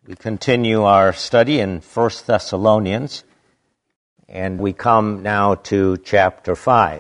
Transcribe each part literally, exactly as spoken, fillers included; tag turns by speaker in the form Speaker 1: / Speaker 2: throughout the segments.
Speaker 1: We continue our study in First Thessalonians, and we come now to chapter five.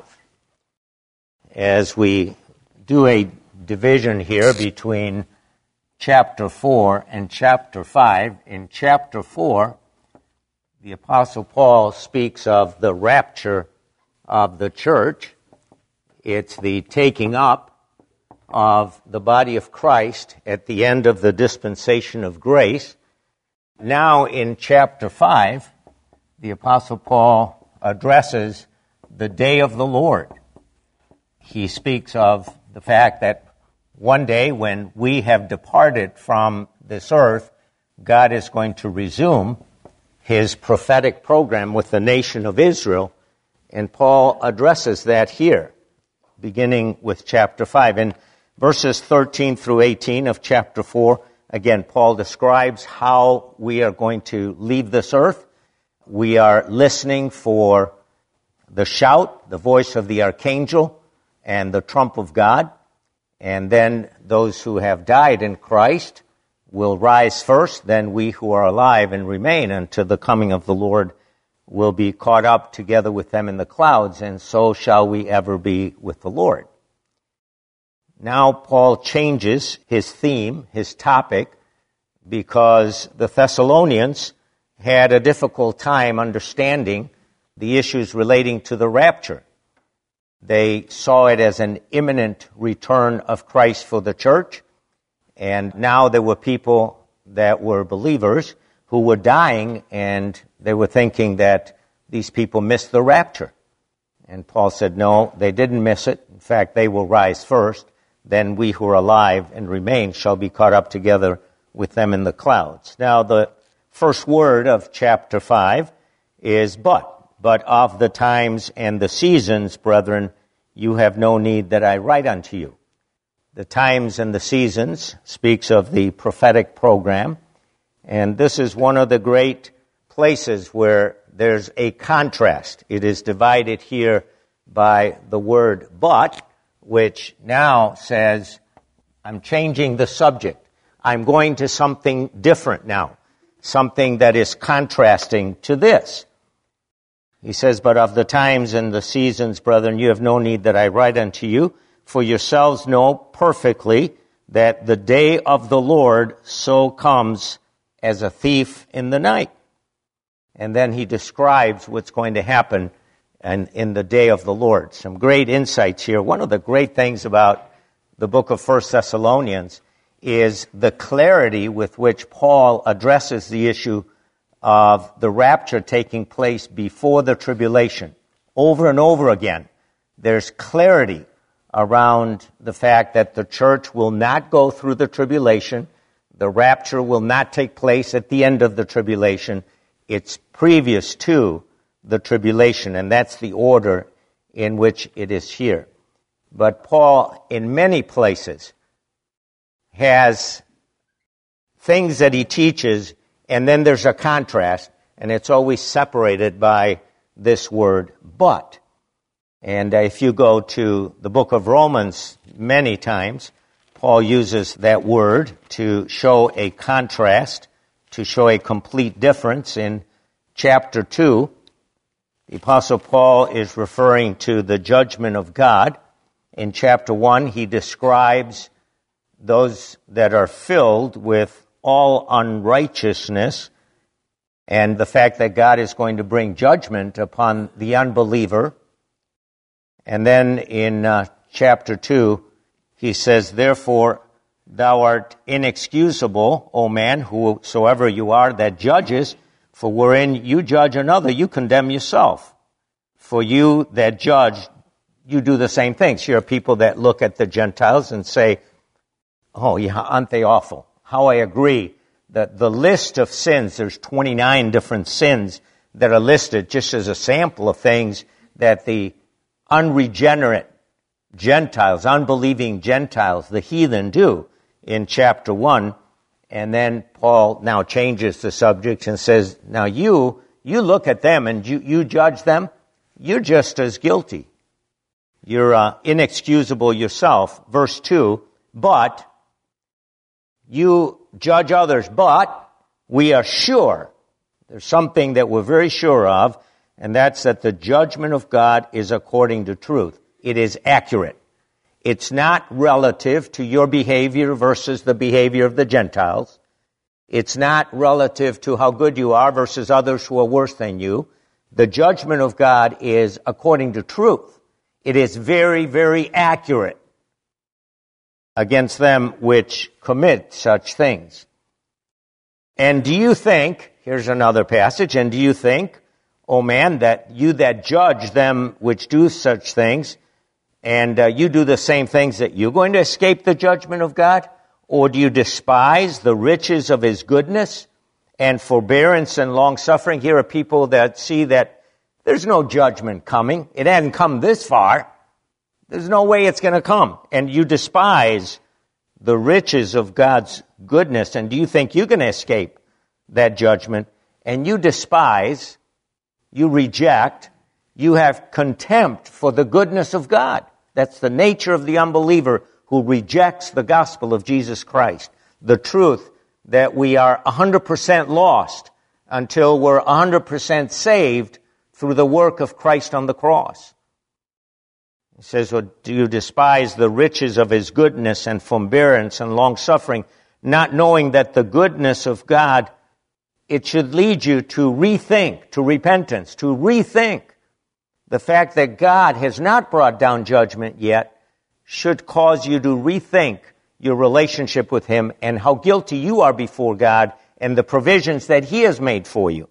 Speaker 1: As we do a division here between chapter four and chapter five, in chapter four, the Apostle Paul speaks of the rapture of the church. It's the taking up of the body of Christ at the end of the dispensation of grace. Now in chapter five, the Apostle Paul addresses the day of the Lord. He speaks of the fact that one day when we have departed from this earth, God is going to resume his prophetic program with the nation of Israel, and Paul addresses that here, beginning with chapter five. In verses thirteen through eighteen of chapter four, again, Paul describes how we are going to leave this earth. We are listening for the shout, the voice of the archangel, and the trump of God. And then those who have died in Christ will rise first. Then we who are alive and remain until the coming of the Lord will be caught up together with them in the clouds, and so shall we ever be with the Lord. Now Paul changes his theme, his topic, because the Thessalonians had a difficult time understanding the issues relating to the rapture. They saw it as an imminent return of Christ for the church, and now there were people that were believers who were dying, and they were thinking that these people missed the rapture. And Paul said, no, they didn't miss it. In fact, they will rise first. Then we who are alive and remain shall be caught up together with them in the clouds. Now, the first word of chapter five is but. But of the times and the seasons, brethren, you have no need that I write unto you. The times and the seasons speaks of the prophetic program, and this is one of the great places where there's a contrast. It is divided here by the word but, which now says, I'm changing the subject. I'm going to something different now, something that is contrasting to this. He says, but of the times and the seasons, brethren, you have no need that I write unto you, for yourselves know perfectly that the day of the Lord so comes as a thief in the night. And then he describes what's going to happen and in the day of the Lord. Some great insights here. One of the great things about the book of First Thessalonians is the clarity with which Paul addresses the issue of the rapture taking place before the tribulation. Over and over again, there's clarity around the fact that the church will not go through the tribulation. The rapture will not take place at the end of the tribulation. It's previous to the tribulation, and that's the order in which it is here. But Paul, in many places, has things that he teaches, and then there's a contrast, and it's always separated by this word, but. And if you go to the book of Romans many times, Paul uses that word to show a contrast, to show a complete difference. In chapter two, the Apostle Paul is referring to the judgment of God. In chapter one, he describes those that are filled with all unrighteousness and the fact that God is going to bring judgment upon the unbeliever. And then in uh, chapter two, he says, therefore, thou art inexcusable, O man, whosoever you are that judges, for wherein you judge another, you condemn yourself. For you that judge, you do the same things. Here are people that look at the Gentiles and say, oh, yeah, aren't they awful? How I agree that the list of sins, there's twenty-nine different sins that are listed just as a sample of things that the unregenerate Gentiles, unbelieving Gentiles, the heathen do in chapter one. And then Paul now changes the subject and says, now you, you look at them and you, you judge them, you're just as guilty. You're uh, inexcusable yourself. Verse two, but you judge others, but we are sure, there's something that we're very sure of, and that's that the judgment of God is according to truth. It is accurate. It's not relative to your behavior versus the behavior of the Gentiles. It's not relative to how good you are versus others who are worse than you. The judgment of God is according to truth. It is very, very accurate against them which commit such things. And do you think, here's another passage, and do you think, O man, that you that judge them which do such things, and uh, you do the same things, that you're going to escape the judgment of God? Or do you despise the riches of his goodness and forbearance and long-suffering? Here are people that see that there's no judgment coming. It hasn't come this far. There's no way it's going to come. And you despise the riches of God's goodness. And do you think you're going to escape that judgment? And you despise, you reject, you have contempt for the goodness of God. That's the nature of the unbeliever who rejects the gospel of Jesus Christ, the truth that we are one hundred percent lost until we're one hundred percent saved through the work of Christ on the cross. He says, well, do you despise the riches of his goodness and forbearance and long-suffering, not knowing that the goodness of God, it should lead you to rethink, to repentance, to rethink. The fact that God has not brought down judgment yet should cause you to rethink your relationship with him and how guilty you are before God and the provisions that he has made for you.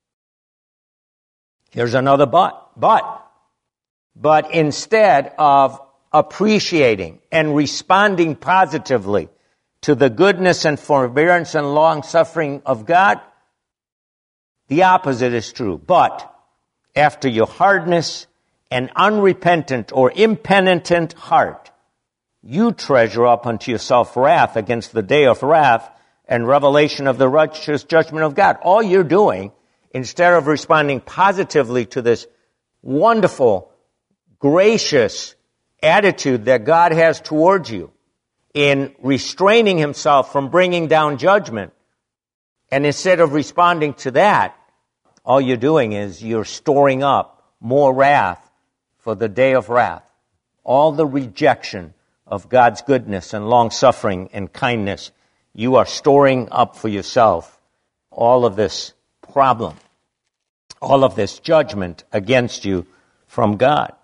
Speaker 1: Here's another but. But, but instead of appreciating and responding positively to the goodness and forbearance and long-suffering of God, the opposite is true. But after your hardness and unrepentant or impenitent heart, you treasure up unto yourself wrath against the day of wrath and revelation of the righteous judgment of God. All you're doing, instead of responding positively to this wonderful, gracious attitude that God has towards you in restraining himself from bringing down judgment, and instead of responding to that, all you're doing is you're storing up more wrath for the day of wrath. All the rejection of God's goodness and long-suffering and kindness, you are storing up for yourself all of this problem, all of this judgment against you from God.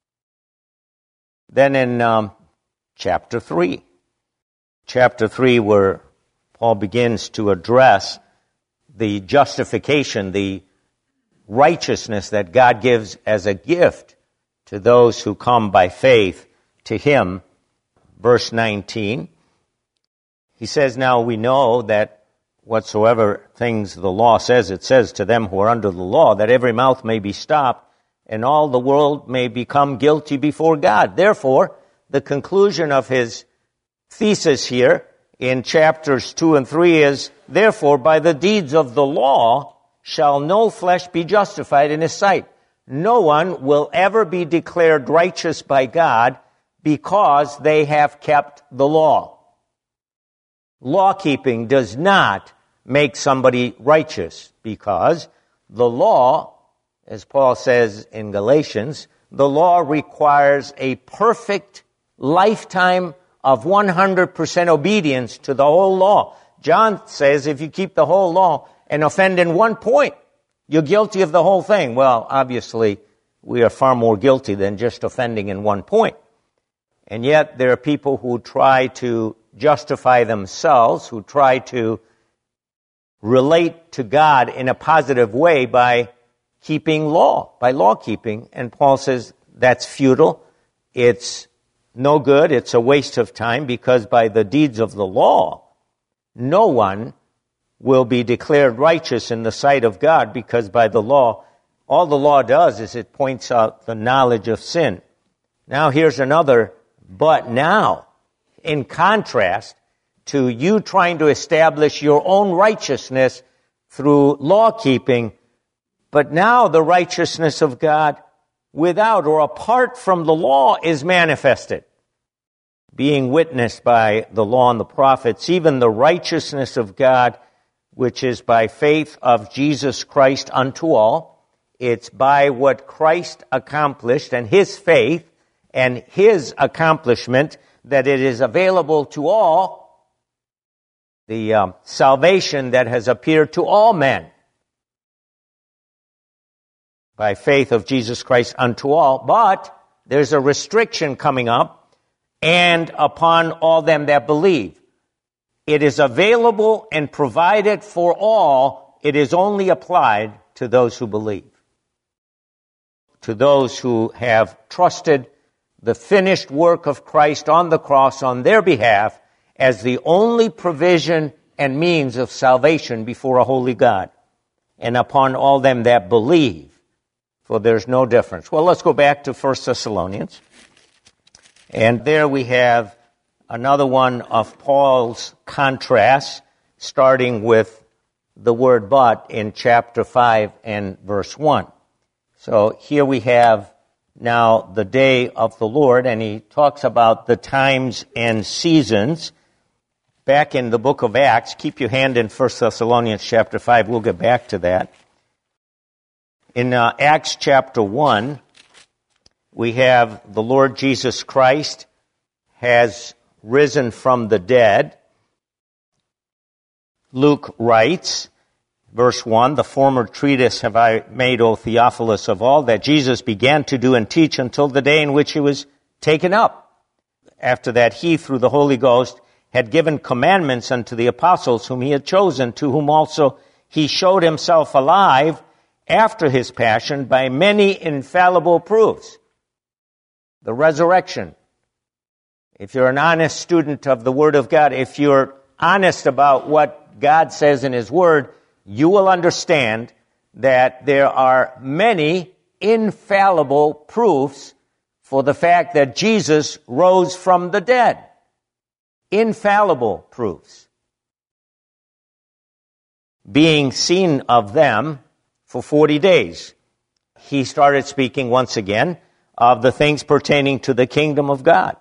Speaker 1: Then in um, chapter three, chapter three where Paul begins to address the justification, the righteousness that God gives as a gift to those who come by faith to him. Verse nineteen, he says, now we know that whatsoever things the law says, it says to them who are under the law, that every mouth may be stopped, and all the world may become guilty before God. Therefore, the conclusion of his thesis here in chapters two and three is, therefore, by the deeds of the law shall no flesh be justified in his sight. No one will ever be declared righteous by God because they have kept the law. Law-keeping does not make somebody righteous, because the law, as Paul says in Galatians, the law requires a perfect lifetime of one hundred percent obedience to the whole law. John says if you keep the whole law and offend in one point, you're guilty of the whole thing. Well, obviously, we are far more guilty than just offending in one point. And yet, there are people who try to justify themselves, who try to relate to God in a positive way by keeping law, by law keeping. And Paul says that's futile. It's no good. It's a waste of time, because by the deeds of the law, no one will be declared righteous in the sight of God, because by the law, all the law does is it points out the knowledge of sin. Now here's another but now. In contrast to you trying to establish your own righteousness through law keeping, but now the righteousness of God without or apart from the law is manifested, being witnessed by the law and the prophets, even the righteousness of God which is by faith of Jesus Christ unto all. It's by what Christ accomplished and his faith and his accomplishment that it is available to all, the um, salvation that has appeared to all men. By faith of Jesus Christ unto all. But there's a restriction coming up, and upon all them that believe. It is available and provided for all. It is only applied to those who believe. To those who have trusted the finished work of Christ on the cross on their behalf as the only provision and means of salvation before a holy God. And upon all them that believe. For there's no difference. Well, let's go back to First Thessalonians. And there we have another one of Paul's contrasts, starting with the word but in chapter five and verse one. So here we have now the day of the Lord, and he talks about the times and seasons. Back in the book of Acts, keep your hand in First Thessalonians chapter five. We'll get back to that. In uh, Acts chapter one, we have the Lord Jesus Christ has risen from the dead. Luke writes, verse one, the former treatise have I made, O Theophilus, of all that Jesus began to do and teach until the day in which he was taken up. After that, he, through the Holy Ghost, had given commandments unto the apostles whom he had chosen, to whom also he showed himself alive after his passion by many infallible proofs. The resurrection. If you're an honest student of the Word of God, if you're honest about what God says in his Word, you will understand that there are many infallible proofs for the fact that Jesus rose from the dead. Infallible proofs. Being seen of them for forty days, he started speaking once again of the things pertaining to the kingdom of God,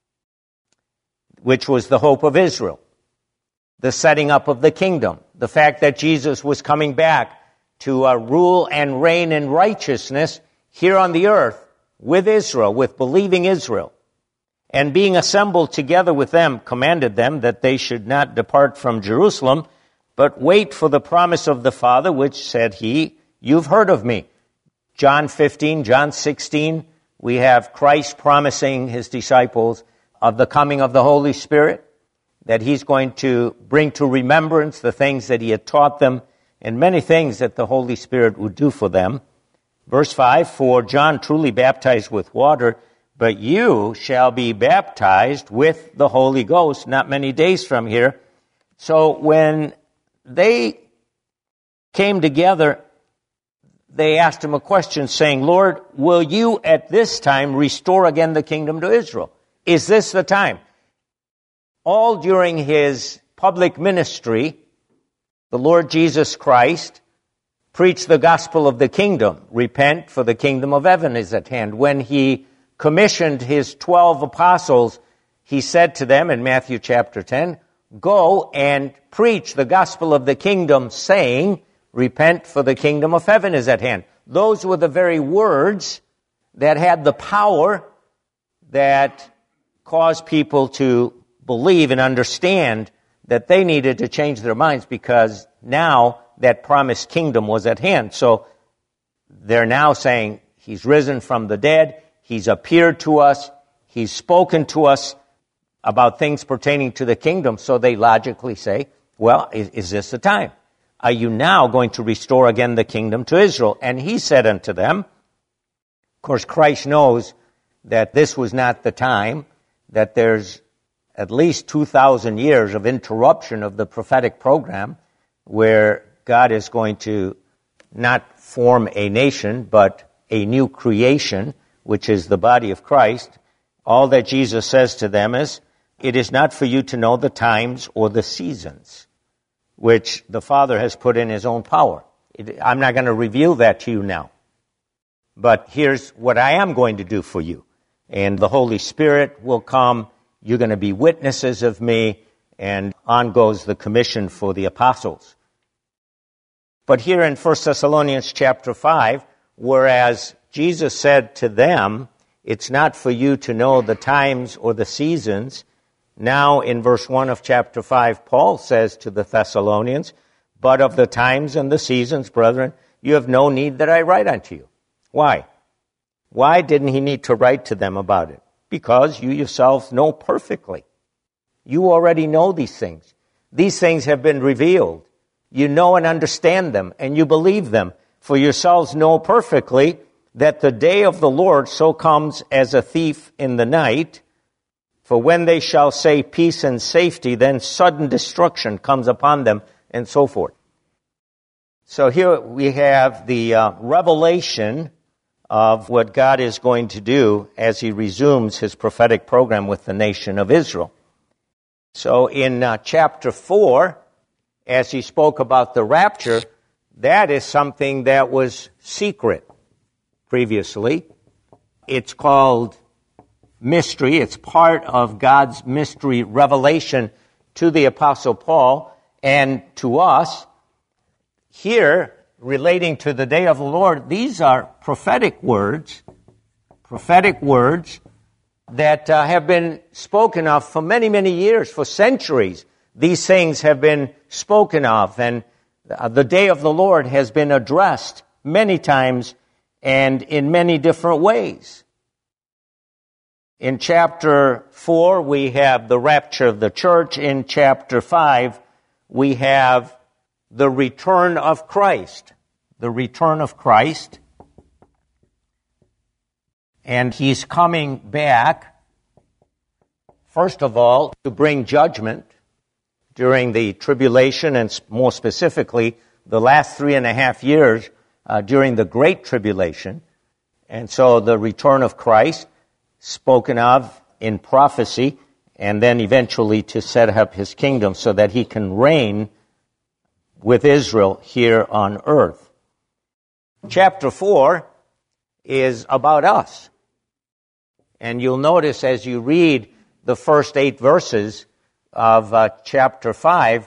Speaker 1: which was the hope of Israel, the setting up of the kingdom, the fact that Jesus was coming back to uh, rule and reign in righteousness here on the earth with Israel, with believing Israel. And being assembled together with them, commanded them that they should not depart from Jerusalem, but wait for the promise of the Father, which said he, you've heard of me. John fifteen, John sixteen, we have Christ promising his disciples of the coming of the Holy Spirit, that he's going to bring to remembrance the things that he had taught them, and many things that the Holy Spirit would do for them. Verse five, for John truly baptized with water, but you shall be baptized with the Holy Ghost not many days from here. So when they came together, they asked him a question saying, Lord, will you at this time restore again the kingdom to Israel? Is this the time? All during his public ministry, the Lord Jesus Christ preached the gospel of the kingdom. Repent, for the kingdom of heaven is at hand. When he commissioned his twelve apostles, he said to them in Matthew chapter ten, go and preach the gospel of the kingdom, saying, repent, for the kingdom of heaven is at hand. Those were the very words that had the power that caused people to believe and understand that they needed to change their minds, because now that promised kingdom was at hand. So they're now saying, he's risen from the dead, he's appeared to us, he's spoken to us about things pertaining to the kingdom. So they logically say, well, is, is this the time? Are you now going to restore again the kingdom to Israel? And he said unto them, of course, Christ knows that this was not the time, that there's at least two thousand years of interruption of the prophetic program, where God is going to not form a nation, but a new creation, which is the body of Christ. All that Jesus says to them is, it is not for you to know the times or the seasons, which the Father has put in his own power. It, I'm not going to reveal that to you now. But here's what I am going to do for you. And the Holy Spirit will come. You're going to be witnesses of me. And on goes the commission for the apostles. But here in First Thessalonians chapter five, whereas Jesus said to them, it's not for you to know the times or the seasons, now in verse one of chapter five, Paul says to the Thessalonians, but of the times and the seasons, brethren, you have no need that I write unto you. Why? Why didn't he need to write to them about it? Because you yourselves know perfectly. You already know these things. These things have been revealed. You know and understand them, and you believe them. For yourselves know perfectly that the day of the Lord so comes as a thief in the night. For when they shall say peace and safety, then sudden destruction comes upon them, and so forth. So here we have the uh, revelation of what God is going to do as he resumes his prophetic program with the nation of Israel. So in uh, chapter four, as he spoke about the rapture, that is something that was secret previously. It's called mystery. It's part of God's mystery revelation to the Apostle Paul and to us. Here, relating to the day of the Lord, these are prophetic words, prophetic words that uh, have been spoken of for many, many years, for centuries. These things have been spoken of, and uh, the day of the Lord has been addressed many times and in many different ways. In chapter four, we have the rapture of the church. In chapter five, we have the return of Christ. The return of Christ. And he's coming back, first of all, to bring judgment during the tribulation, and more specifically, the last three and a half years uh, during the Great Tribulation. And so the return of Christ, spoken of in prophecy, and then eventually to set up his kingdom so that he can reign with Israel here on earth. Chapter four is about us. And you'll notice as you read the first eight verses of uh, chapter five,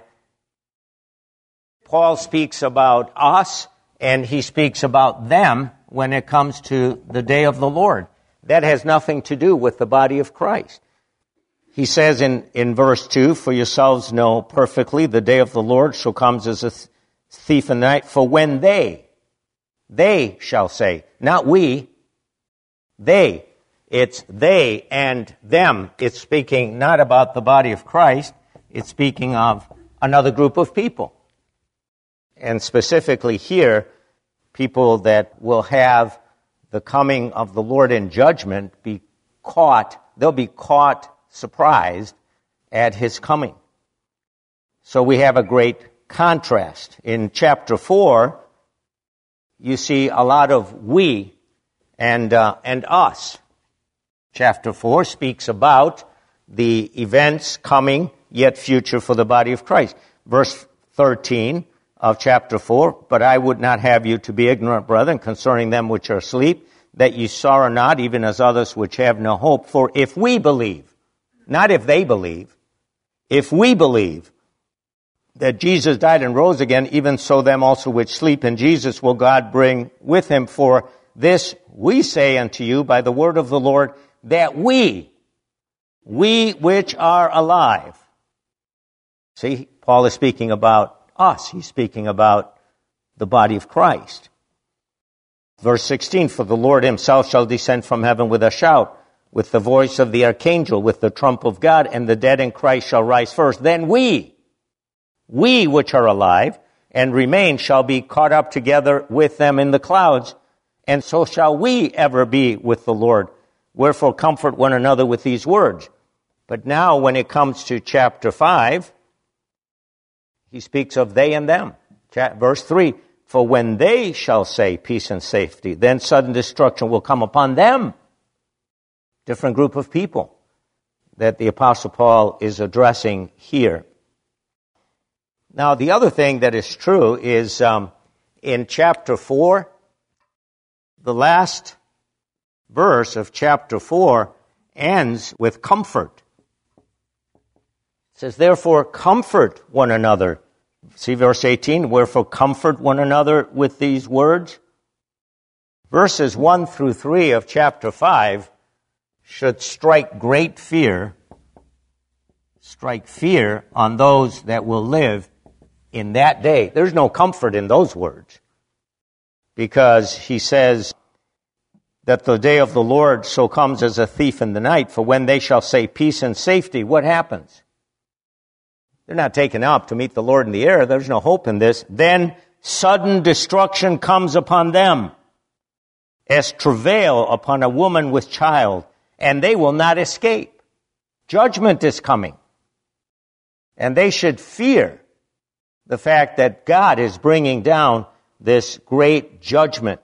Speaker 1: Paul speaks about us and he speaks about them when it comes to the day of the Lord. That has nothing to do with the body of Christ. He says in, in verse two, for yourselves know perfectly the day of the Lord shall come as a thief in the night. For when they, they shall say, not we, they, it's they and them. It's speaking not about the body of Christ, it's speaking of another group of people. And specifically here, people that will have the coming of the Lord in judgment be caught, they'll be caught surprised at his coming. So we have a great contrast. In chapter four, you see a lot of we and uh, and us. Chapter four speaks about the events coming yet future for the body of Christ. Verse thirteen of chapter four, but I would not have you to be ignorant, brethren, concerning them which are asleep, that ye sorrow not, even as others which have no hope. For if we believe, not if they believe, if we believe that Jesus died and rose again, even so them also which sleep in Jesus will God bring with him. For this we say unto you by the word of the Lord, that we, we which are alive. See, Paul is speaking about us. He's speaking about the body of Christ. Verse sixteen, for the Lord himself shall descend from heaven with a shout, with the voice of the archangel, with the trump of God, and the dead in Christ shall rise first. Then we, we which are alive and remain shall be caught up together with them in the clouds, and so shall we ever be with the Lord. Wherefore comfort one another with these words. But now when it comes to chapter five, he speaks of they and them. Verse three, for when they shall say peace and safety, then sudden destruction will come upon them. Different group of people that the Apostle Paul is addressing here. Now, the other thing that is true is um, in chapter four, the last verse of chapter four ends with comfort. It says, therefore, comfort one another. See verse eighteen, wherefore comfort one another with these words. Verses one through three of chapter five should strike great fear, strike fear on those that will live in that day. There's no comfort in those words, because he says that the day of the Lord so comes as a thief in the night, for when they shall say peace and safety, what happens? They're not taken up to meet the Lord in the air. There's no hope in this. Then sudden destruction comes upon them, as travail upon a woman with child, and they will not escape. Judgment is coming. And they should fear the fact that God is bringing down this great judgment.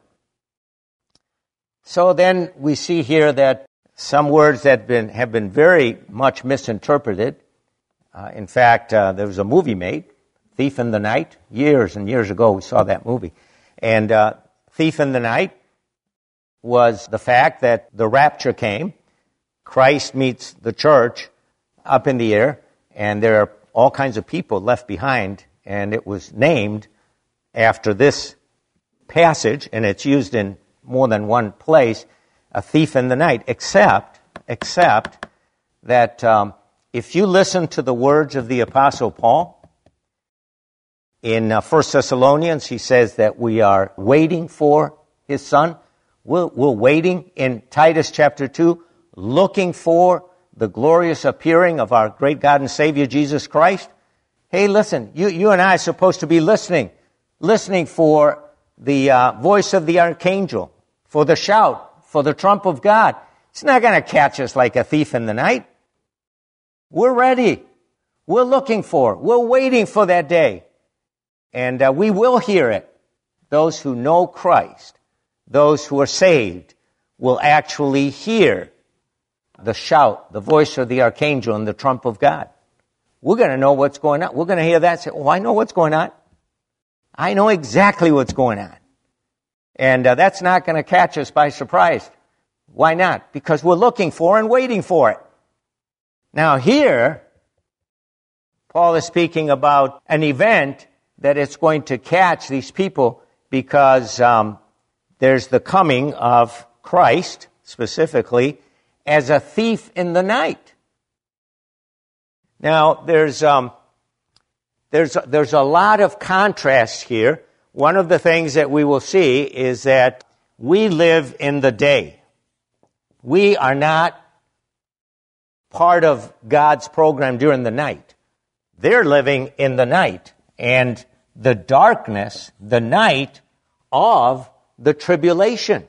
Speaker 1: So then we see here that some words that have been, have been very much misinterpreted. Uh, in fact, uh, there was a movie made, Thief in the Night. Years and years ago we saw that movie. And uh, Thief in the Night was the fact that the rapture came, Christ meets the church up in the air, and there are all kinds of people left behind, and it was named after this passage, and it's used in more than one place, a thief in the night, except, except that um, if you listen to the words of the Apostle Paul, in uh, First Thessalonians, he says that we are waiting for his Son. We're, we're waiting in Titus chapter two, looking for the glorious appearing of our great God and Savior, Jesus Christ. Hey, listen, you, you and I are supposed to be listening, listening for the uh, voice of the archangel, for the shout, for the trump of God. It's not going to catch us like a thief in the night. We're ready. We're looking for it. We're waiting for that day. And uh, we will hear it. Those who know Christ, those who are saved, will actually hear the shout, the voice of the archangel and the trump of God. We're going to know what's going on. We're going to hear that and say, oh, I know what's going on. I know exactly what's going on. And uh, that's not going to catch us by surprise. Why not? Because we're looking for and waiting for it. Now here, Paul is speaking about an event that it's going to catch these people because um, there's the coming of Christ, specifically, as a thief in the night. Now, there's um, there's there's a lot of contrast here. One of the things that we will see is that we live in the day. We are not part of God's program during the night. They're living in the night and the darkness, the night of the tribulation.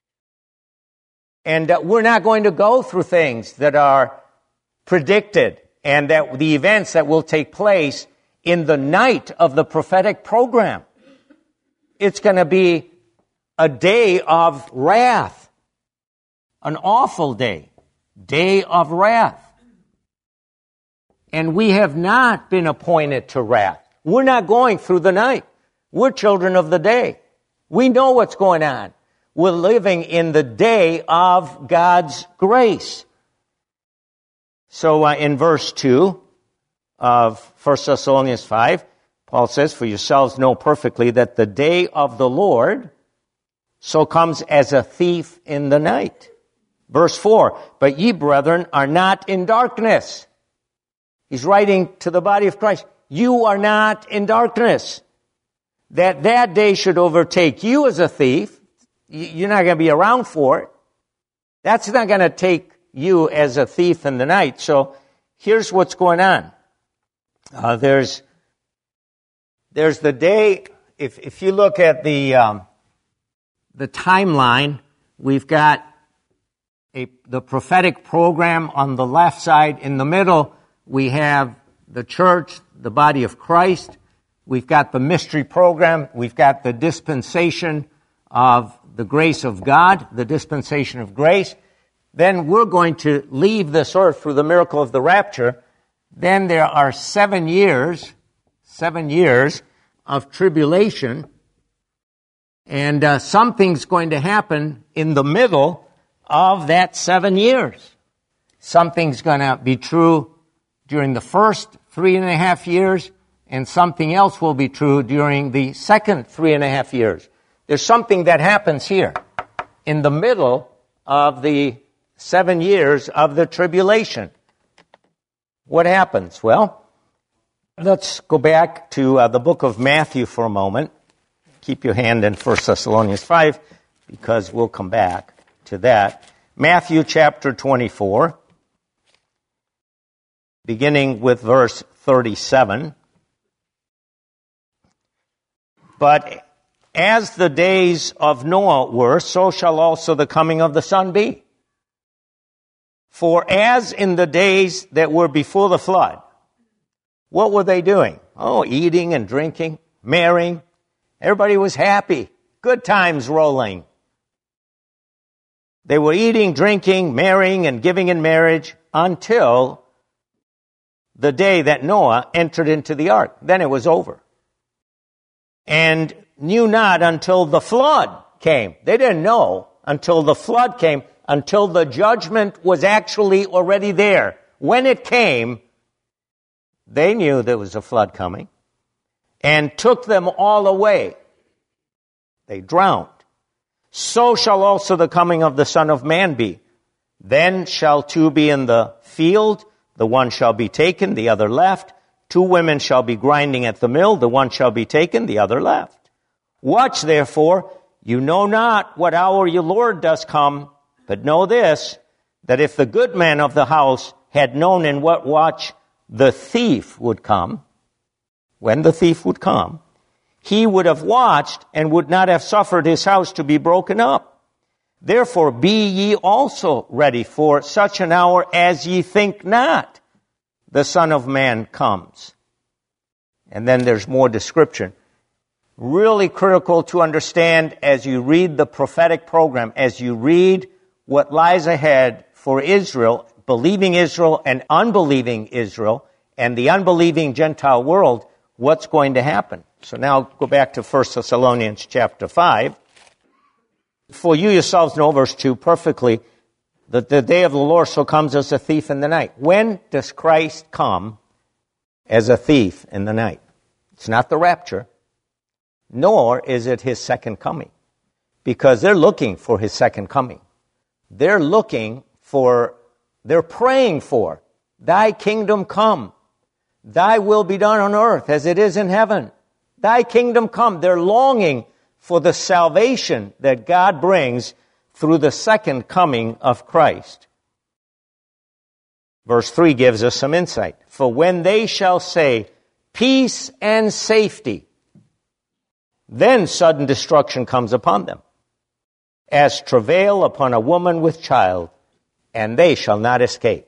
Speaker 1: And uh, we're not going to go through things that are predicted and that the events that will take place in the night of the prophetic program. It's going to be a day of wrath, an awful day, day of wrath. And we have not been appointed to wrath. We're not going through the night. We're children of the day. We know what's going on. We're living in the day of God's grace. So uh, in verse two of First Thessalonians five, Paul says, for yourselves know perfectly that the day of the Lord so comes as a thief in the night. Verse four, but ye, brethren, are not in darkness. He's writing to the body of Christ. You are not in darkness. That that day should overtake you as a thief. You're not going to be around for it. That's not going to take you as a thief in the night. So here's what's going on. Uh, there's there's the day. If if you look at the um, the timeline, we've got a the prophetic program on the left side. In the middle, we have the church, the body of Christ. We've got the mystery program. We've got the dispensation of the grace of God, the dispensation of grace. Then we're going to leave this earth through the miracle of the rapture. Then there are seven years, seven years of tribulation. And uh, something's going to happen in the middle of that seven years. Something's going to be true during the first three and a half years, and something else will be true during the second three and a half years. There's something that happens here in the middle of the seven years of the tribulation. What happens? Well, let's go back to uh, the book of Matthew for a moment. Keep your hand in First Thessalonians five, because we'll come back to that. Matthew chapter twenty-four, beginning with verse thirty-seven. But as the days of Noah were, so shall also the coming of the Son be. For as in the days that were before the flood, what were they doing? Oh, eating and drinking, marrying. Everybody was happy. Good times rolling. They were eating, drinking, marrying, and giving in marriage until the day that Noah entered into the ark. Then it was over. And knew not until the flood came. They didn't know until the flood came, until the judgment was actually already there. When it came, they knew there was a flood coming, and took them all away. They drowned. So shall also the coming of the Son of Man be. Then shall two be in the field, the one shall be taken, the other left. Two women shall be grinding at the mill, the one shall be taken, the other left. Watch therefore, you know not what hour your Lord does come, but know this, that if the good man of the house had known in what watch the thief would come, when the thief would come, he would have watched and would not have suffered his house to be broken up. Therefore be ye also ready, for such an hour as ye think not the Son of Man comes. And then there's more description. Really critical to understand as you read the prophetic program, as you read what lies ahead for Israel, believing Israel and unbelieving Israel, and the unbelieving Gentile world, what's going to happen. So now go back to First Thessalonians chapter five. For you yourselves know, verse two, perfectly, that the day of the Lord so comes as a thief in the night. When does Christ come as a thief in the night? It's not the rapture, nor is it his second coming, because they're looking for his second coming. They're looking for, they're praying for, thy kingdom come, thy will be done on earth as it is in heaven. Thy kingdom come. They're longing for the salvation that God brings through the second coming of Christ. Verse three gives us some insight. For when they shall say, peace and safety, then sudden destruction comes upon them, as travail upon a woman with child, and they shall not escape.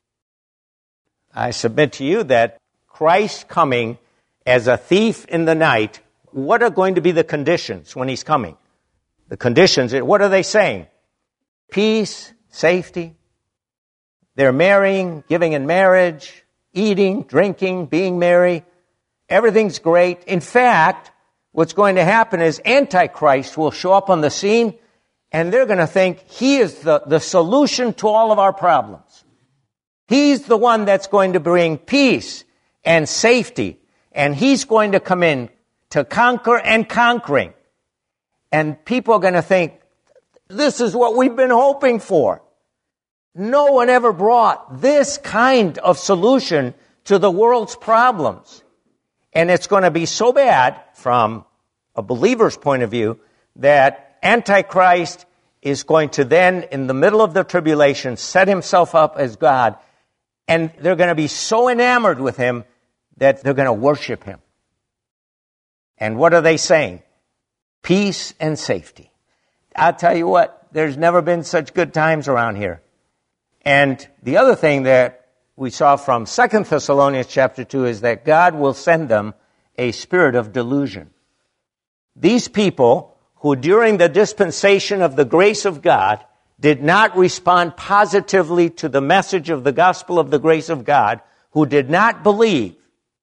Speaker 1: I submit to you that Christ coming as a thief in the night, what are going to be the conditions when he's coming? The conditions, what are they saying? Peace, safety. They're marrying, giving in marriage, eating, drinking, being merry. Everything's great. In fact, what's going to happen is Antichrist will show up on the scene, and they're going to think he is the, the solution to all of our problems. He's the one that's going to bring peace and safety, and he's going to come in to conquer and conquering. And people are going to think, this is what we've been hoping for. No one ever brought this kind of solution to the world's problems. And it's going to be so bad from a believer's point of view that Antichrist is going to then, in the middle of the tribulation, set himself up as God. And they're going to be so enamored with him that they're going to worship him. And what are they saying? Peace and safety. I'll tell you what, there's never been such good times around here. And the other thing that we saw from Second Thessalonians chapter two is that God will send them a spirit of delusion. These people who during the dispensation of the grace of God did not respond positively to the message of the gospel of the grace of God, who did not believe,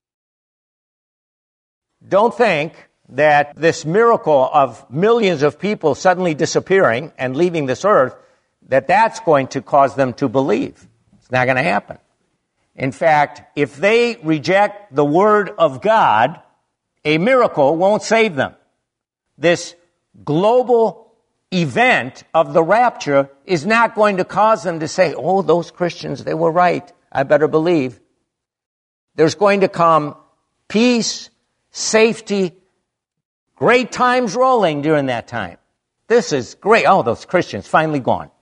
Speaker 1: don't think that this miracle of millions of people suddenly disappearing and leaving this earth, that that's going to cause them to believe. It's not going to happen. In fact, if they reject the Word of God, a miracle won't save them. This global event of the rapture is not going to cause them to say, oh, those Christians, they were right. I better believe. There's going to come peace, safety, great times rolling during that time. This is great. Oh, those Christians finally gone.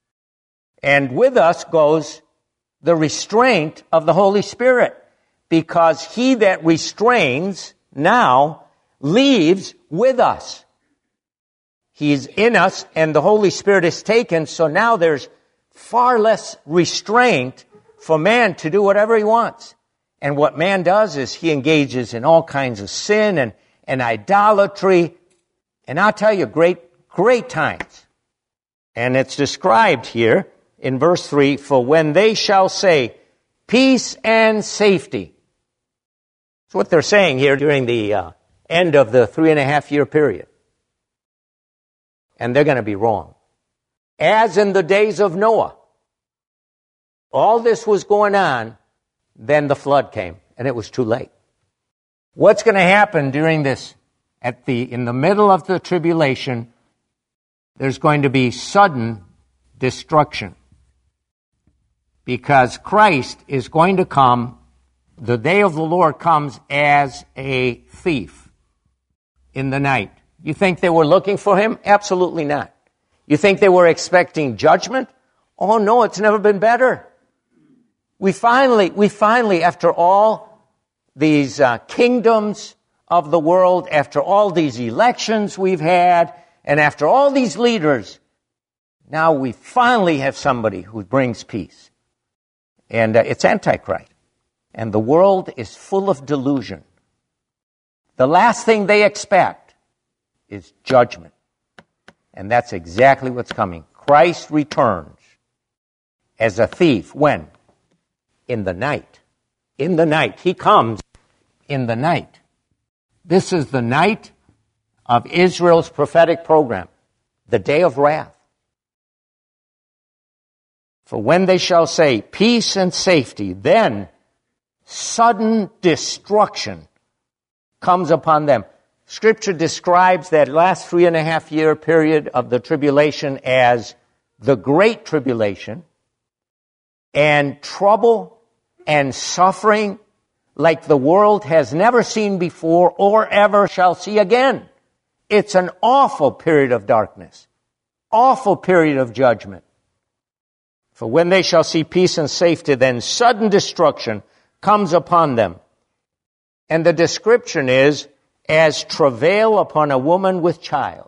Speaker 1: And with us goes the restraint of the Holy Spirit, because he that restrains now leaves with us. He's in us and the Holy Spirit is taken, so now there's far less restraint for man to do whatever he wants. And what man does is he engages in all kinds of sin and, and idolatry. And I'll tell you, great, great times. And it's described here in verse three, for when they shall say, peace and safety. That's what they're saying here during the uh, end of the three and a half year period. And they're going to be wrong. As in the days of Noah. All this was going on, then the flood came, and it was too late. What's going to happen during this, at the in the middle of the tribulation, there's going to be sudden destruction. Because Christ is going to come, the day of the Lord comes as a thief in the night. You think they were looking for him? Absolutely not. You think they were expecting judgment? Oh no, it's never been better. We finally, we finally, after all these uh, kingdoms of the world, after all these elections we've had, and after all these leaders, now we finally have somebody who brings peace. And uh, it's Antichrist. And the world is full of delusion. The last thing they expect is judgment. And that's exactly what's coming. Christ returns as a thief. When? In the night. In the night. He comes in the night. This is the night of Israel's prophetic program. The day of wrath. For when they shall say, peace and safety, then sudden destruction comes upon them. Scripture describes that last three and a half year period of the tribulation as the Great Tribulation, and trouble and suffering like the world has never seen before or ever shall see again. It's an awful period of darkness, awful period of judgment. For when they shall see peace and safety, then sudden destruction comes upon them. And the description is, as travail upon a woman with child.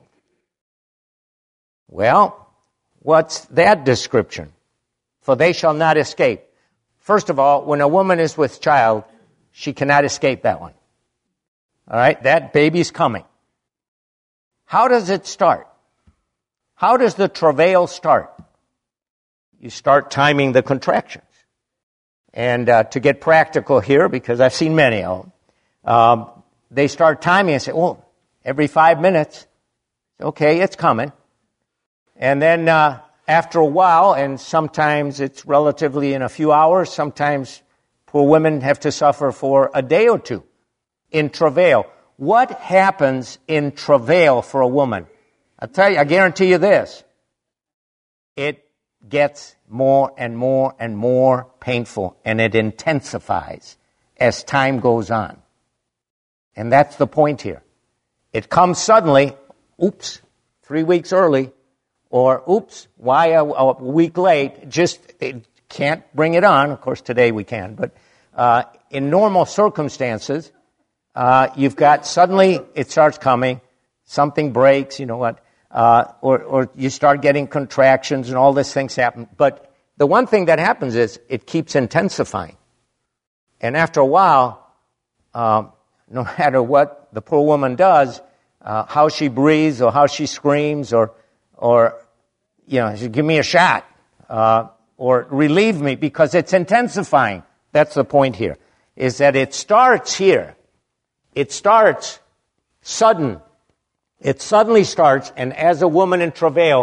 Speaker 1: Well, what's that description? For they shall not escape. First of all, when a woman is with child, she cannot escape that one. All right, that baby's coming. How does it start? How does the travail start? You start timing the contractions. And uh, to get practical here, because I've seen many of them, um, they start timing and say, oh, every five minutes, okay, it's coming. And then uh, after a while, and sometimes it's relatively in a few hours, sometimes poor women have to suffer for a day or two in travail. What happens in travail for a woman? I'll tell you, I guarantee you this. It gets more and more and more painful, and it intensifies as time goes on. And that's the point here. It comes suddenly, oops, three weeks early, or oops, why a, a week late? Just it can't bring it on. Of course, today we can, but uh, in normal circumstances, uh, you've got suddenly it starts coming, something breaks, you know what, uh, or, or you start getting contractions and all these things happen. But the one thing that happens is it keeps intensifying. And after a while, um, no matter what the poor woman does, uh, how she breathes or how she screams or, or you know, she, give me a shot uh, or relieve me because it's intensifying. That's the point here, is that it starts here. It starts sudden. It suddenly starts, and as a woman in travail,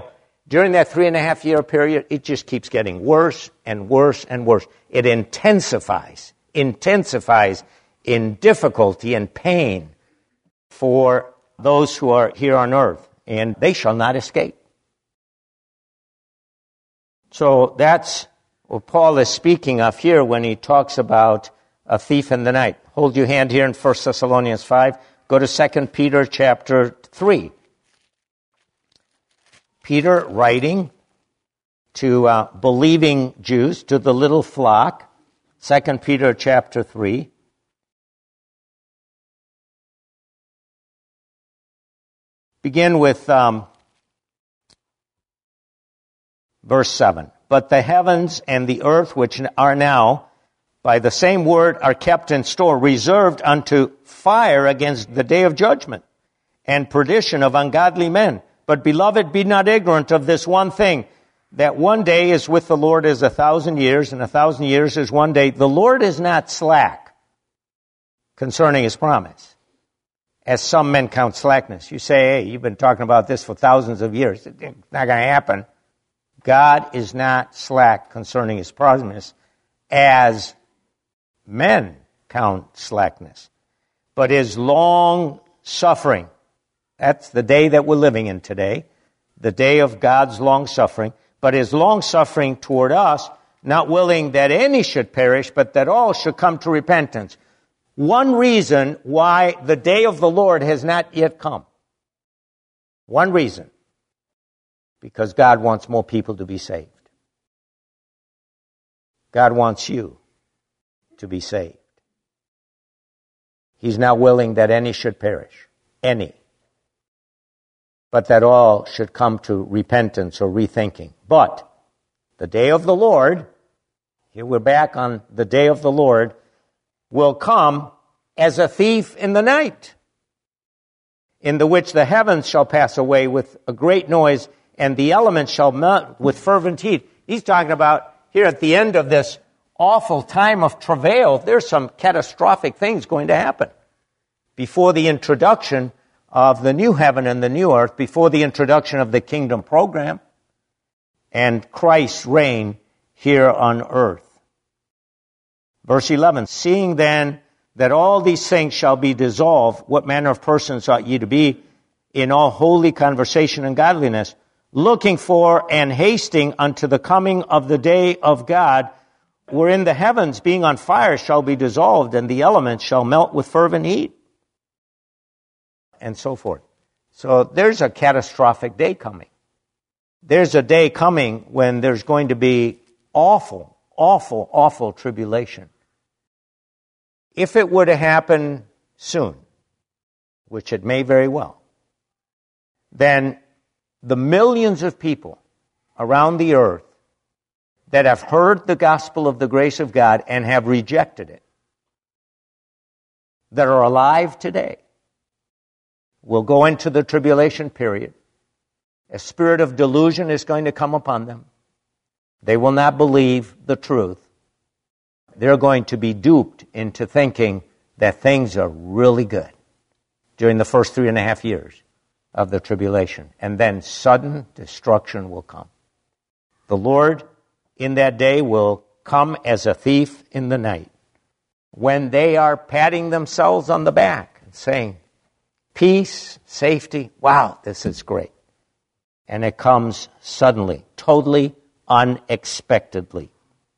Speaker 1: During that three and a half year period, it just keeps getting worse and worse and worse. It intensifies, intensifies in difficulty and pain for those who are here on earth, and they shall not escape. So that's what Paul is speaking of here when he talks about a thief in the night. Hold your hand here in First Thessalonians five. Go to Second Peter chapter three. Peter writing to uh, believing Jews, to the little flock. Second Peter chapter three. Begin with um, verse seven. But the heavens and the earth, which are now, by the same word, are kept in store, reserved unto fire against the day of judgment and perdition of ungodly men. But, beloved, be not ignorant of this one thing, that one day is with the Lord as a thousand years, and a thousand years is one day. The Lord is not slack concerning his promise, as some men count slackness. You say, hey, you've been talking about this for thousands of years. It's not going to happen. God is not slack concerning his promise, as men count slackness, but is long suffering. That's the day that we're living in today, the day of God's long suffering, but is long suffering toward us, not willing that any should perish, but that all should come to repentance. One reason why the day of the Lord has not yet come. One reason. Because God wants more people to be saved. God wants you to be saved. He's not willing that any should perish. Any. But that all should come to repentance or rethinking. But the day of the Lord, here we're back on the day of the Lord, will come as a thief in the night, in the which the heavens shall pass away with a great noise, and the elements shall melt with fervent heat. He's talking about here at the end of this awful time of travail, there's some catastrophic things going to happen. Before the introduction of the new heaven and the new earth, before the introduction of the kingdom program and Christ's reign here on earth. Verse eleven, seeing then that all these things shall be dissolved, what manner of persons ought ye to be in all holy conversation and godliness, looking for and hasting unto the coming of the day of God, wherein the heavens being on fire shall be dissolved, and the elements shall melt with fervent heat, and so forth. So there's a catastrophic day coming. There's a day coming when there's going to be awful, awful, awful tribulation. If it were to happen soon, which it may very well, then the millions of people around the earth that have heard the gospel of the grace of God and have rejected it, that are alive today, will go into the tribulation period. A spirit of delusion is going to come upon them. They will not believe the truth. They're going to be duped into thinking that things are really good during the first three and a half years of the tribulation. And then sudden destruction will come. The Lord in that day will come as a thief in the night, when they are patting themselves on the back and saying, peace, safety, wow, this is great. And it comes suddenly, totally unexpectedly.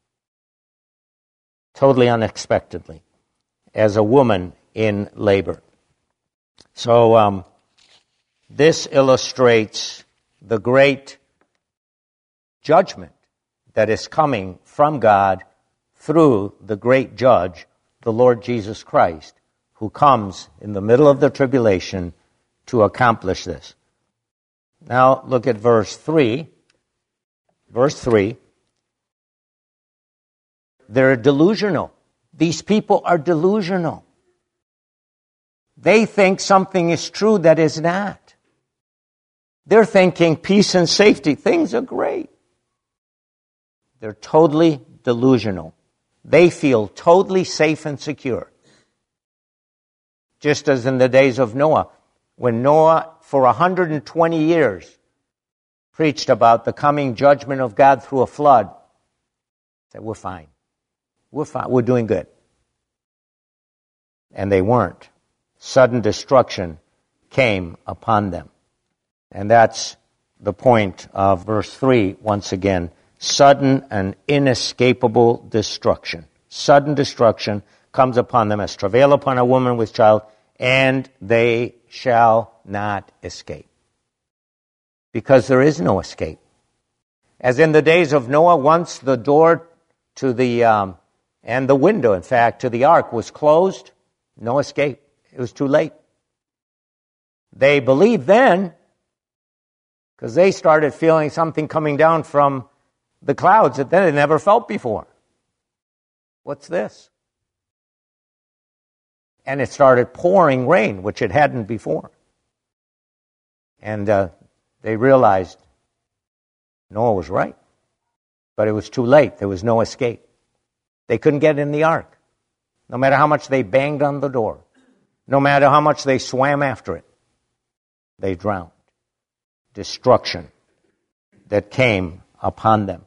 Speaker 1: Totally unexpectedly, as a woman in labor. So um, this illustrates the great judgment that is coming from God through the great judge, the Lord Jesus Christ, who comes in the middle of the tribulation to accomplish this. Now look at verse three. Verse three. They're delusional. These people are delusional. They think something is true that is not. They're thinking peace and safety. Things are great. They're totally delusional. They feel totally safe and secure. Just as in the days of Noah, when Noah, for one hundred twenty years, preached about the coming judgment of God through a flood, said, we're fine. We're fine. We're doing good. And they weren't. Sudden destruction came upon them. And that's the point of verse three, once again. Sudden and inescapable destruction. Sudden destruction comes upon them as travail upon a woman with child, and they shall not escape. Because there is no escape. As in the days of Noah, once the door to the, um, and the window, in fact, to the ark was closed, no escape. It was too late. They believed then, because they started feeling something coming down from the clouds that they never felt before. What's this? And it started pouring rain, which it hadn't before. And uh, they realized Noah was right. But it was too late. There was no escape. They couldn't get in the ark. No matter how much they banged on the door. No matter how much they swam after it. They drowned. Destruction that came upon them.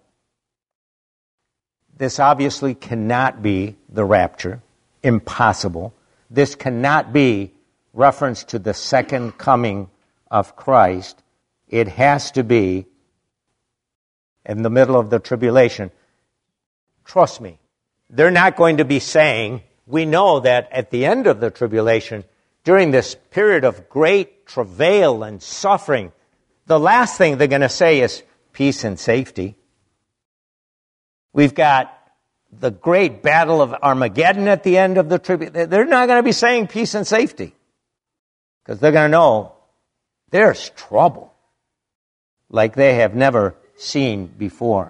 Speaker 1: This obviously cannot be the rapture. Impossible. This cannot be reference to the second coming of Christ. It has to be in the middle of the tribulation. Trust me, they're not going to be saying, we know that at the end of the tribulation, during this period of great travail and suffering, the last thing they're going to say is peace and safety. We've got the great battle of Armageddon at the end of the tribulation. They're not going to be saying peace and safety, because they're going to know there's trouble like they have never seen before.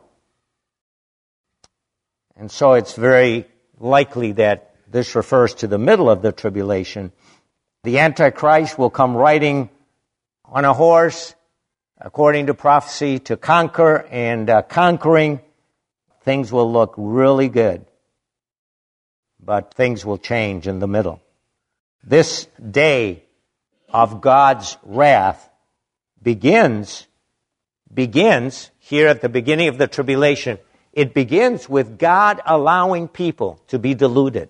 Speaker 1: And so it's very likely that this refers to the middle of the tribulation. The Antichrist will come riding on a horse, according to prophecy, to conquer, and uh, conquering. Things will look really good, but things will change in the middle. This day of God's wrath begins, begins here at the beginning of the tribulation. It begins with God allowing people to be deluded,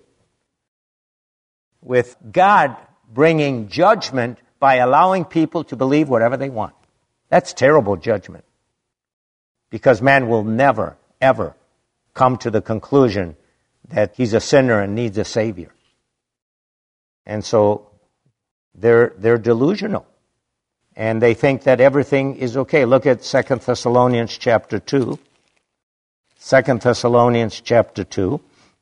Speaker 1: with God bringing judgment by allowing people to believe whatever they want. That's terrible judgment, because man will never, ever come to the conclusion that he's a sinner and needs a Savior. And so they're they're delusional. And they think that everything is okay. Look at Second Thessalonians chapter two. Second Thessalonians chapter two.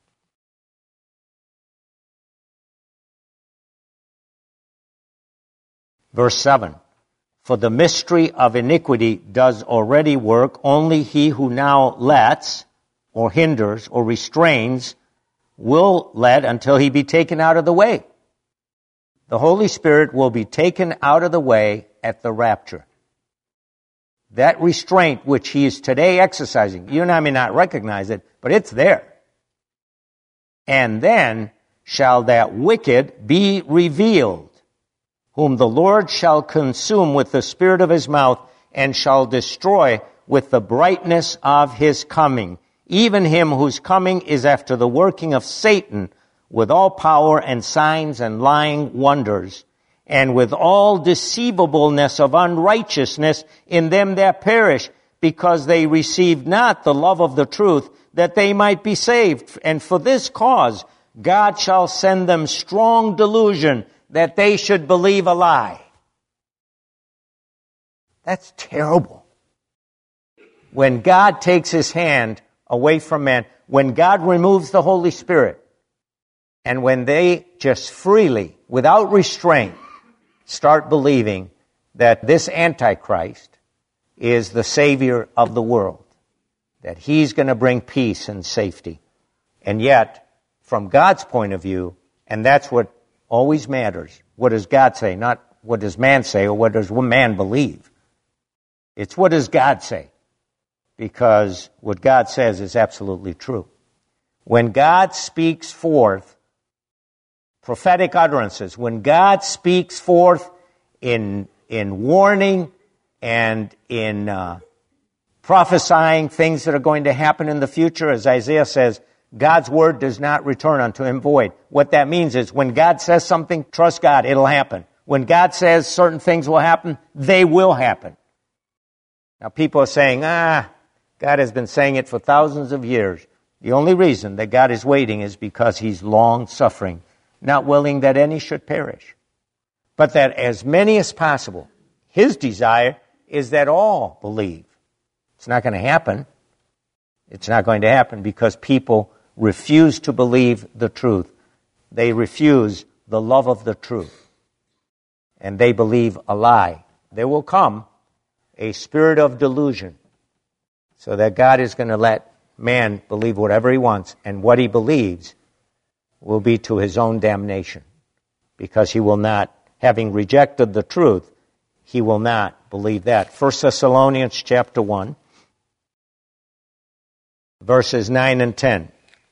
Speaker 1: Verse seven. For the mystery of iniquity does already work. Only he who now lets, or hinders, or restrains, will let until he be taken out of the way. The Holy Spirit will be taken out of the way at the rapture. That restraint which he is today exercising, you and I may not recognize it, but it's there. And then shall that wicked be revealed, whom the Lord shall consume with the spirit of his mouth, and shall destroy with the brightness of his coming. Even him whose coming is after the working of Satan, with all power and signs and lying wonders, and with all deceivableness of unrighteousness in them that perish, because they received not the love of the truth, that they might be saved. And for this cause God shall send them strong delusion, that they should believe a lie. That's terrible. When God takes his hand away from man, when God removes the Holy Spirit, and when they just freely, without restraint, start believing that this Antichrist is the Savior of the world, that he's going to bring peace and safety. And yet, from God's point of view, and that's what always matters, what does God say, not what does man say or what does man believe. It's what does God say, because what God says is absolutely true. When God speaks forth prophetic utterances, when God speaks forth in, in warning and in uh, prophesying things that are going to happen in the future. As Isaiah says, God's word does not return unto him void. What that means is when God says something, trust God, it'll happen. When God says certain things will happen, they will happen. Now people are saying, ah, God has been saying it for thousands of years. The only reason that God is waiting is because he's long-suffering, not willing that any should perish, but that as many as possible. His desire is that all believe. It's not going to happen. It's not going to happen because people refuse to believe the truth. They refuse the love of the truth. And they believe a lie. There will come a spirit of delusion so that God is going to let man believe whatever he wants, and what he believes will be to his own damnation, because he will not, having rejected the truth, he will not believe that. First Thessalonians chapter one, verses nine and ten.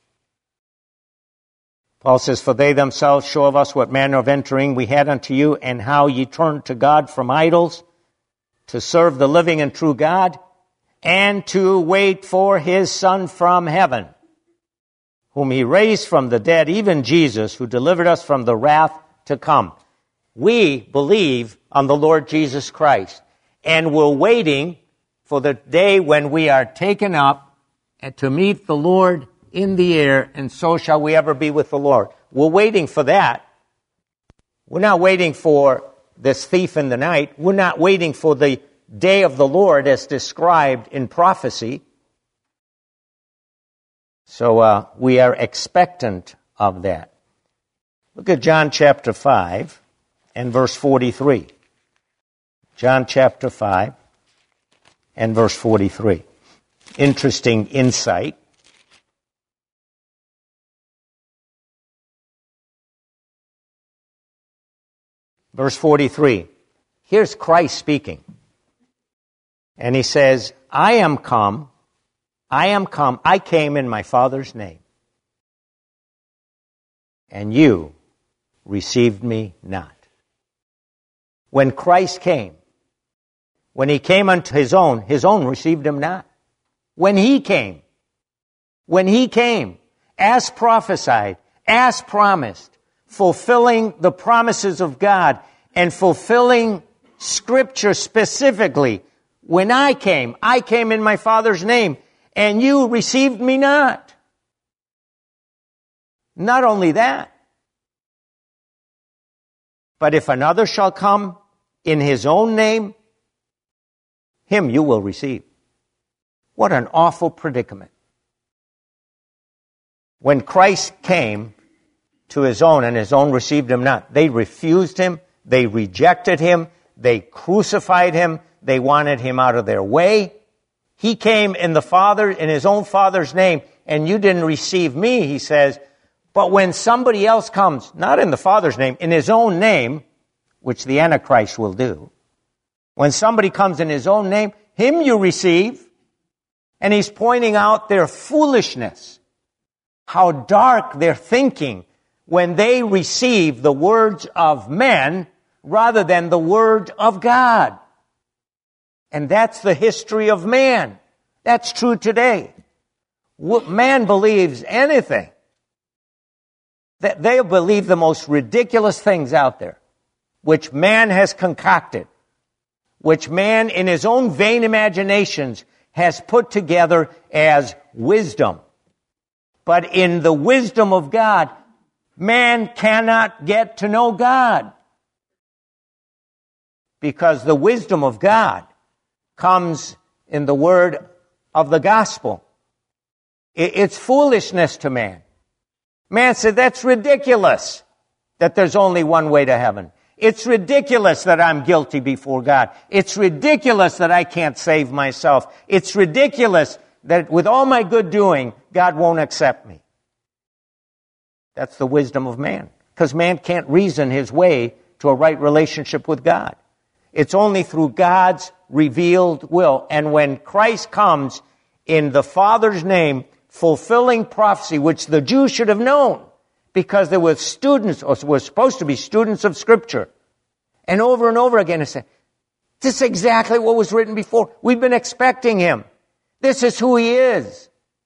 Speaker 1: Paul says, "For they themselves show of us what manner of entering we had unto you, and how ye turned to God from idols, to serve the living and true God, and to wait for his Son from heaven, whom he raised from the dead, even Jesus, who delivered us from the wrath to come." We believe on the Lord Jesus Christ, and we're waiting for the day when we are taken up to meet the Lord in the air, and so shall we ever be with the Lord. We're waiting for that. We're not waiting for this thief in the night. We're not waiting for the day of the Lord as described in prophecy. So uh, we are expectant of that. Look at John chapter five and verse forty-three. John chapter five and verse forty-three. Interesting insight. Verse forty-three. Here's Christ speaking. And he says, I am come, I am come, I came in my Father's name, and you received me not. When Christ came, when he came unto his own, his own received him not. When he came, when he came, as prophesied, as promised, fulfilling the promises of God and fulfilling Scripture specifically, when I came, I came in my Father's name, and you received me not. Not only that, but if another shall come in his own name, him you will receive. What an awful predicament. When Christ came to his own, and his own received him not, they refused him, they rejected him, they crucified him, they wanted him out of their way. He came in the Father, in his own Father's name, and you didn't receive me, he says. But when somebody else comes, not in the Father's name, in his own name, which the Antichrist will do, when somebody comes in his own name, him you receive. And he's pointing out their foolishness, how dark their thinking when they receive the words of men rather than the word of God. And that's the history of man. That's true today. Man believes anything. They believe the most ridiculous things out there, which man has concocted, which man in his own vain imaginations has put together as wisdom. But in the wisdom of God, man cannot get to know God, because the wisdom of God comes in the word of the gospel. It's foolishness to man. Man said, that's ridiculous that there's only one way to heaven. It's ridiculous that I'm guilty before God. It's ridiculous that I can't save myself. It's ridiculous that with all my good doing, God won't accept me. That's the wisdom of man, because man can't reason his way to a right relationship with God. It's only through God's revealed will. And when Christ comes in the Father's name, fulfilling prophecy, which the Jews should have known, because they were students, or were supposed to be students of Scripture. And over and over again, it said, This is exactly what was written before. We've been expecting him. This is who he is.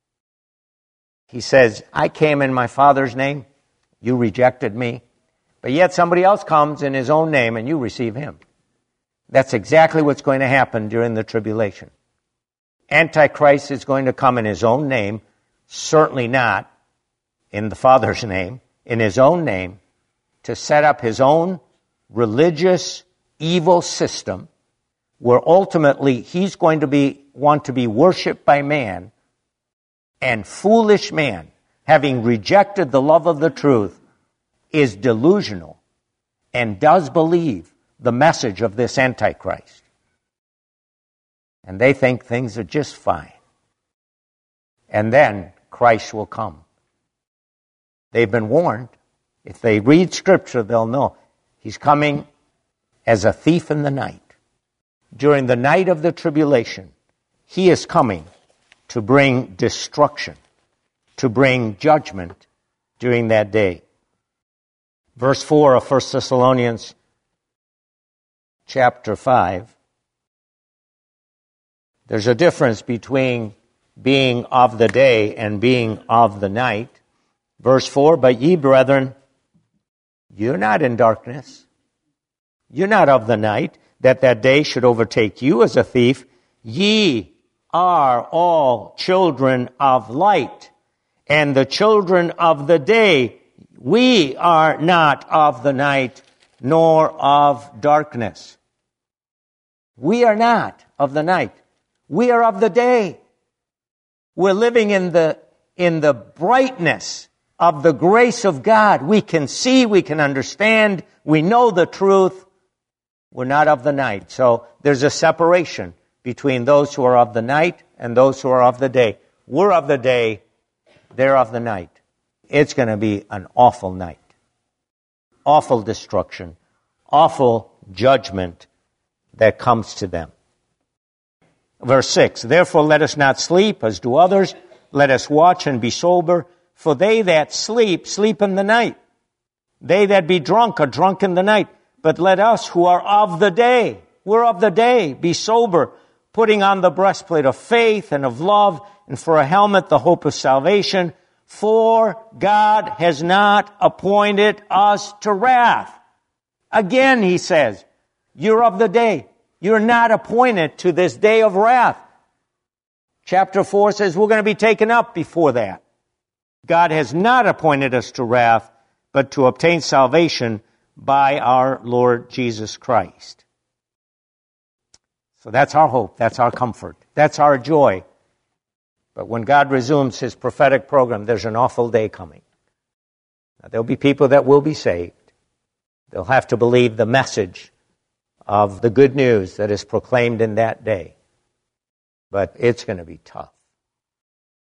Speaker 1: He says, I came in my Father's name. You rejected me. But yet somebody else comes in his own name and you receive him. That's exactly what's going to happen during the tribulation. Antichrist is going to come in his own name, certainly not in the Father's name, in his own name, to set up his own religious evil system where ultimately he's going to be want to be worshipped by man, and foolish man, having rejected the love of the truth, is delusional and does believe the message of this Antichrist. And they think things are just fine. And then Christ will come. They've been warned. If they read Scripture, they'll know he's coming as a thief in the night. During the night of the tribulation, he is coming to bring destruction, to bring judgment during that day. Verse four of First Thessalonians chapter five. There's a difference between being of the day and being of the night. Verse four, but ye, brethren, you're not in darkness. You're not of the night, that that day should overtake you as a thief. Ye are all children of light, and the children of the day. We are not of the night, nor of darkness. We are not of the night. We are of the day. We're living in the, in the brightness of the grace of God. We can see, we can understand, we know the truth. We're not of the night. So there's a separation between those who are of the night and those who are of the day. We're of the day, they're of the night. It's going to be an awful night. Awful destruction. Awful judgment that comes to them. Verse six, therefore let us not sleep as do others. Let us watch and be sober. For they that sleep, sleep in the night. They that be drunk are drunk in the night. But let us who are of the day, we're of the day, be sober, putting on the breastplate of faith and of love, and for a helmet the hope of salvation. For God has not appointed us to wrath. Again, he says, you're of the day. You're not appointed to this day of wrath. Chapter four says we're going to be taken up before that. God has not appointed us to wrath, but to obtain salvation by our Lord Jesus Christ. So that's our hope. That's our comfort. That's our joy. But when God resumes his prophetic program, there's an awful day coming. Now, there'll be people that will be saved. They'll have to believe the message of the good news that is proclaimed in that day. But it's going to be tough.